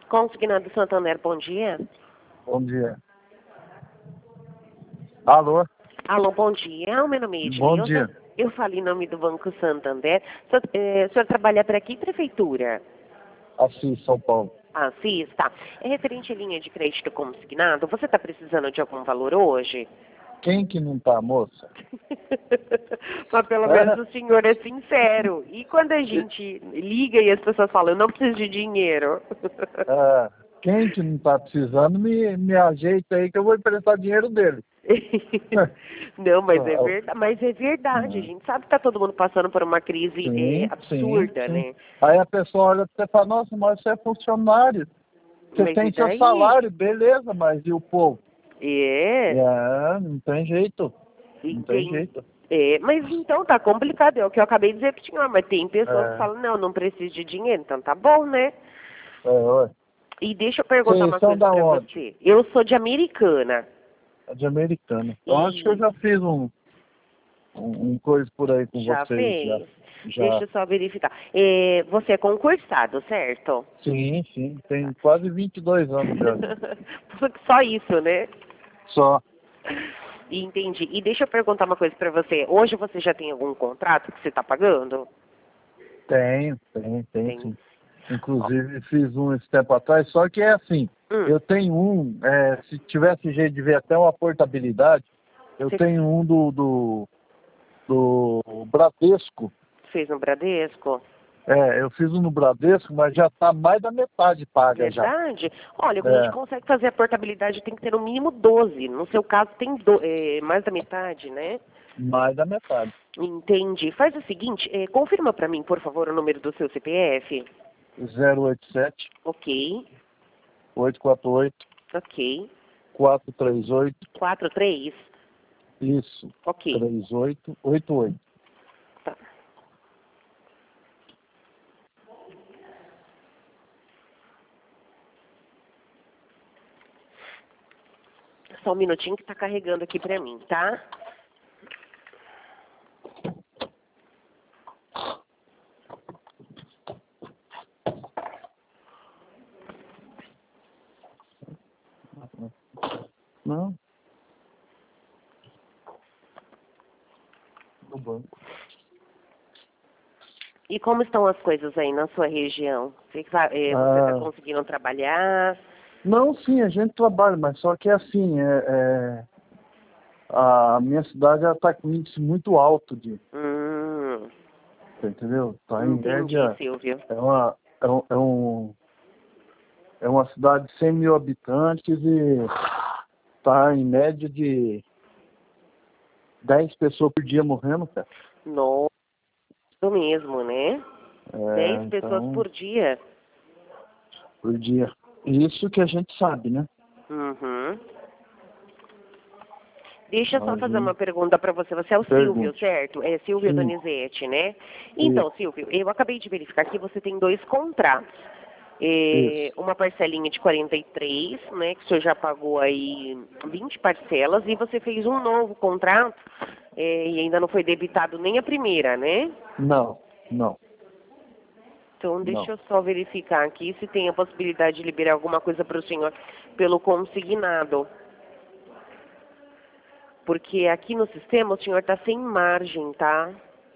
Consignado Santander, bom dia. Bom dia. Alô? Alô, bom dia. O meu nome é Ednilson. Bom dia. Eu falo em nome do Banco Santander. O senhor trabalha para que prefeitura? Assis, São Paulo. Assis, tá. É referente à linha de crédito consignado. Você está precisando de algum valor hoje? Quem que não tá, moça? Mas pelo menos o senhor é sincero. E quando a gente liga e as pessoas falam, eu não preciso de dinheiro? Quem que não tá precisando, me ajeita aí que eu vou emprestar dinheiro dele. Não, mas é verdade. A gente sabe que tá todo mundo passando por uma crise absurda, sim. né? Aí a pessoa olha pra você e fala, nossa, mas você é funcionário. Você Mas tem e seu daí? salário, beleza, mas e o povo? Não tem jeito. Não tem jeito. Mas então tá complicado, é o que eu acabei de dizer pro senhor, mas tem pessoas que falam, não preciso de dinheiro, então tá bom, né? Ué. E deixa eu perguntar uma Vocês são coisa da pra onde? você. Eu sou de Americana. De Americana. Eu acho que eu já fiz um coisa por aí com Já vocês. fez? Já. Deixa eu só verificar. Você é concursado, certo? Sim. Tem quase 22 anos já. Só isso, né? Só. Entendi. E deixa eu perguntar uma coisa pra você. Hoje você já tem algum contrato que você tá pagando? Tem sim. Inclusive fiz um esse tempo atrás, só que é assim, eu tenho se tivesse jeito de ver até uma portabilidade, eu tenho um do Bradesco. Fez no Bradesco? Eu fiz um no Bradesco, mas já está mais da metade paga já. Verdade? Olha, quando a gente consegue fazer a portabilidade tem que ter no mínimo 12. No seu caso tem mais da metade, né? Mais da metade. Entendi. Faz o seguinte, confirma para mim, por favor, o número do seu CPF. 087. Ok. 848. Ok. 438. 43? Isso. Ok. 3888. Tá. Só um minutinho que tá carregando aqui pra mim, tá? Não. No banco. E como estão as coisas aí na sua região? Você tá conseguindo trabalhar? Não, sim, a gente trabalha, mas só que assim, a minha cidade está com índice muito alto de... Entendeu? Está em média... Silvio. É uma cidade de 100 mil habitantes e está em média de 10 pessoas por dia morrendo, cara. Nossa, mesmo, né? 10 pessoas por dia. Por dia. Isso que a gente sabe, né? Deixa eu só fazer uma pergunta para você. Você é o Silvio, certo? É Silvio Donizete, né? Então, Silvio, eu acabei de verificar que você tem 2 contratos. Uma parcelinha de 43, né? Que o senhor já pagou aí 20 parcelas. E você fez um novo contrato e ainda não foi debitado nem a primeira, né? Não. Então, deixa eu só verificar aqui se tem a possibilidade de liberar alguma coisa para o senhor pelo consignado. Porque aqui no sistema o senhor está sem margem, tá?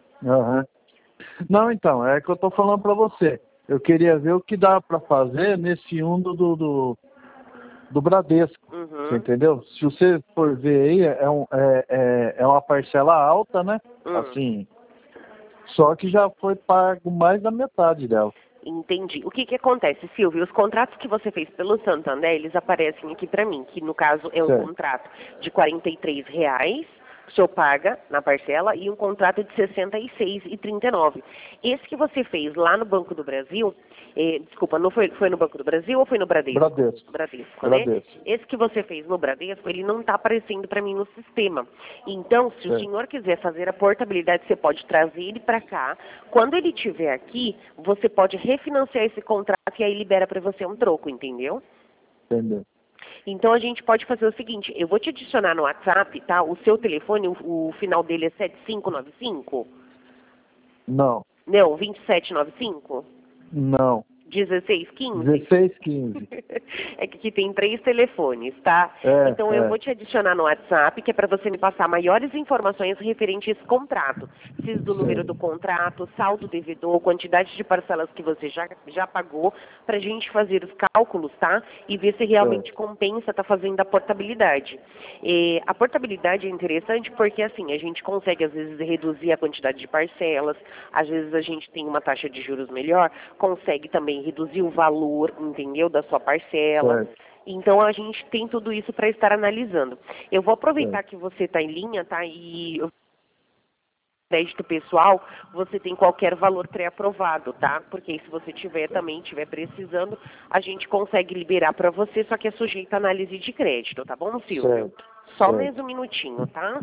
Não, então, é que eu estou falando para você. Eu queria ver o que dá para fazer nesse do Bradesco. Você entendeu? Se você for ver aí, é uma parcela alta, né? Assim, só que já foi pago mais da metade dela. Entendi. O que acontece, Silvio? Os contratos que você fez pelo Santander, eles aparecem aqui para mim, que no caso é um contrato de R$ 43, que o senhor paga na parcela, e um contrato de R$ 66,39. Esse que você fez lá no Banco do Brasil, desculpa, não foi no Banco do Brasil ou foi no Bradesco? Bradesco, né? Esse que você fez no Bradesco, ele não está aparecendo para mim no sistema. Então, se o senhor quiser fazer a portabilidade, você pode trazer ele para cá. Quando ele estiver aqui, você pode refinanciar esse contrato e aí libera para você um troco, entendeu? Entendeu. Então a gente pode fazer o seguinte, eu vou te adicionar no WhatsApp, tá? O seu telefone, o final dele é 7595? Não. Não, 2795? Não. 1615? 1615. É que aqui tem 3 telefones, tá? Então eu vou te adicionar no WhatsApp, que é para você me passar maiores informações referentes a esse contrato. Preciso do número do contrato, saldo devedor, quantidade de parcelas que você já pagou, para a gente fazer os cálculos, tá? E ver se realmente compensa tá fazendo a portabilidade. A portabilidade é interessante porque, assim, a gente consegue, às vezes, reduzir a quantidade de parcelas, às vezes a gente tem uma taxa de juros melhor, consegue também reduzir o valor, entendeu, da sua parcela. Então a gente tem tudo isso para estar analisando. Eu vou aproveitar que você está em linha, tá? E crédito pessoal, você tem qualquer valor pré-aprovado, tá? Porque se você também tiver precisando, a gente consegue liberar para você, só que é sujeito a análise de crédito, tá bom, Silvio? Só mais um minutinho, tá?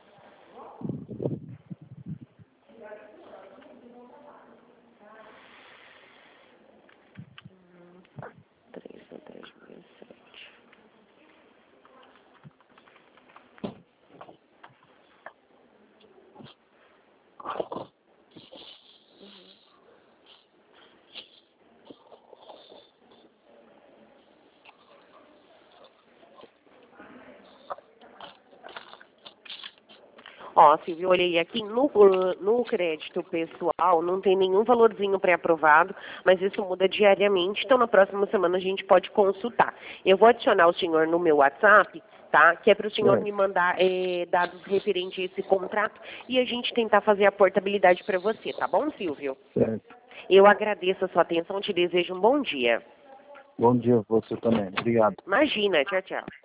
Ó, Silvio, eu olhei aqui no crédito pessoal, não tem nenhum valorzinho pré-aprovado, mas isso muda diariamente, então na próxima semana a gente pode consultar. Eu vou adicionar o senhor no meu WhatsApp, tá? Que é para o senhor me mandar dados referentes a esse contrato e a gente tentar fazer a portabilidade para você, tá bom, Silvio? Eu agradeço a sua atenção, te desejo um bom dia. Bom dia a você também. Obrigado. Imagina, tchau, tchau.